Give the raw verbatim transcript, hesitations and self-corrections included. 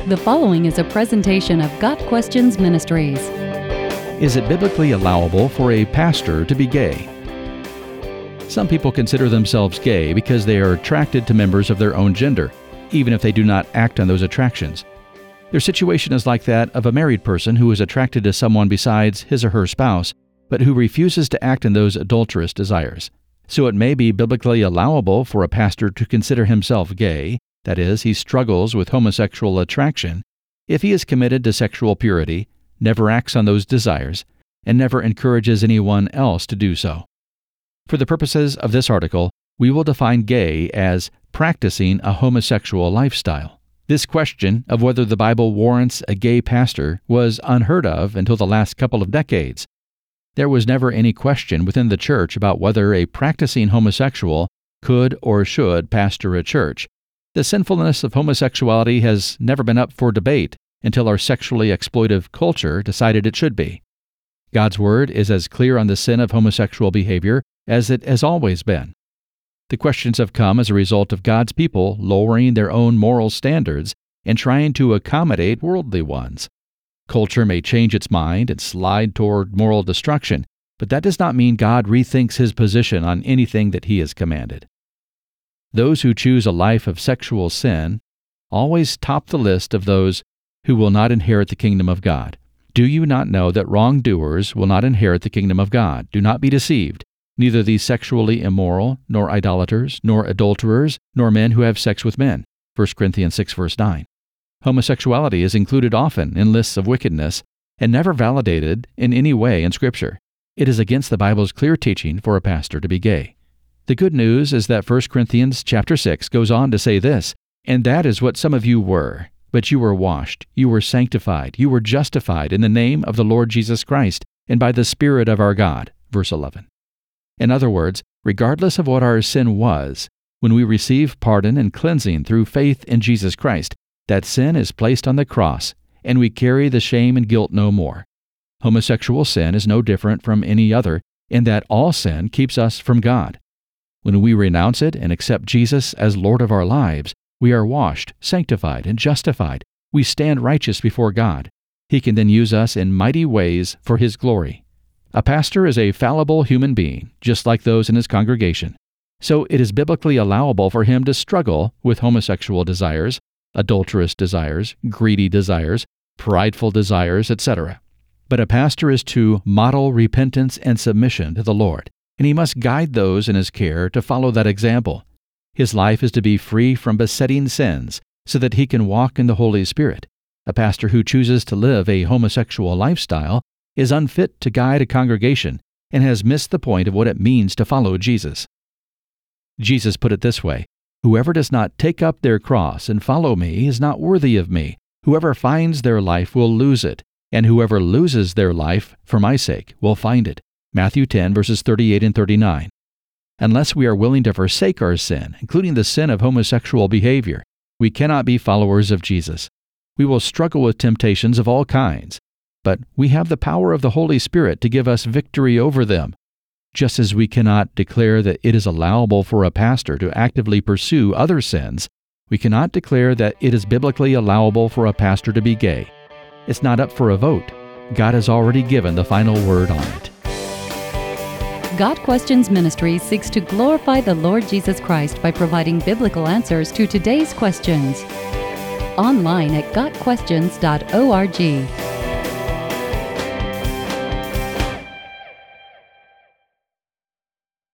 The following is a presentation of Got Questions Ministries. Is it biblically allowable for a pastor to be gay? Some people consider themselves gay because they are attracted to members of their own gender, even if they do not act on those attractions. Their situation is like that of a married person who is attracted to someone besides his or her spouse, but who refuses to act on those adulterous desires. So it may be biblically allowable for a pastor to consider himself gay, that is, he struggles with homosexual attraction, if he is committed to sexual purity, never acts on those desires, and never encourages anyone else to do so. For the purposes of this article, we will define gay as practicing a homosexual lifestyle. This question of whether the Bible warrants a gay pastor was unheard of until the last couple of decades. There was never any question within the church about whether a practicing homosexual could or should pastor a church. The sinfulness of homosexuality has never been up for debate until our sexually exploitive culture decided it should be. God's Word is as clear on the sin of homosexual behavior as it has always been. The questions have come as a result of God's people lowering their own moral standards and trying to accommodate worldly ones. Culture may change its mind and slide toward moral destruction, but that does not mean God rethinks His position on anything that He has commanded. Those who choose a life of sexual sin always top the list of those who will not inherit the kingdom of God. Do you not know that wrongdoers will not inherit the kingdom of God? Do not be deceived. Neither the sexually immoral, nor idolaters, nor adulterers, nor men who have sex with men. First Corinthians six, verse nine. Homosexuality is included often in lists of wickedness and never validated in any way in Scripture. It is against the Bible's clear teaching for a pastor to be gay. The good news is that First Corinthians chapter six goes on to say this, "And that is what some of you were, but you were washed, you were sanctified, you were justified in the name of the Lord Jesus Christ, and by the Spirit of our God." Verse eleven. In other words, regardless of what our sin was, when we receive pardon and cleansing through faith in Jesus Christ, that sin is placed on the cross, and we carry the shame and guilt no more. Homosexual sin is no different from any other, in that all sin keeps us from God. When we renounce it and accept Jesus as Lord of our lives, we are washed, sanctified, and justified. We stand righteous before God. He can then use us in mighty ways for His glory. A pastor is a fallible human being, just like those in his congregation. So it is biblically allowable for him to struggle with homosexual desires, adulterous desires, greedy desires, prideful desires, et cetera. But a pastor is to model repentance and submission to the Lord, and he must guide those in his care to follow that example. His life is to be free from besetting sins so that he can walk in the Holy Spirit. A pastor who chooses to live a homosexual lifestyle is unfit to guide a congregation and has missed the point of what it means to follow Jesus. Jesus put it this way, "Whoever does not take up their cross and follow me is not worthy of me. Whoever finds their life will lose it, and whoever loses their life for my sake will find it." Matthew ten, verses thirty-eight and thirty-nine. Unless we are willing to forsake our sin, including the sin of homosexual behavior, we cannot be followers of Jesus. We will struggle with temptations of all kinds, but we have the power of the Holy Spirit to give us victory over them. Just as we cannot declare that it is allowable for a pastor to actively pursue other sins, we cannot declare that it is biblically allowable for a pastor to be gay. It's not up for a vote. God has already given the final word on it. Got Questions Ministry seeks to glorify the Lord Jesus Christ by providing biblical answers to today's questions. Online at got questions dot org.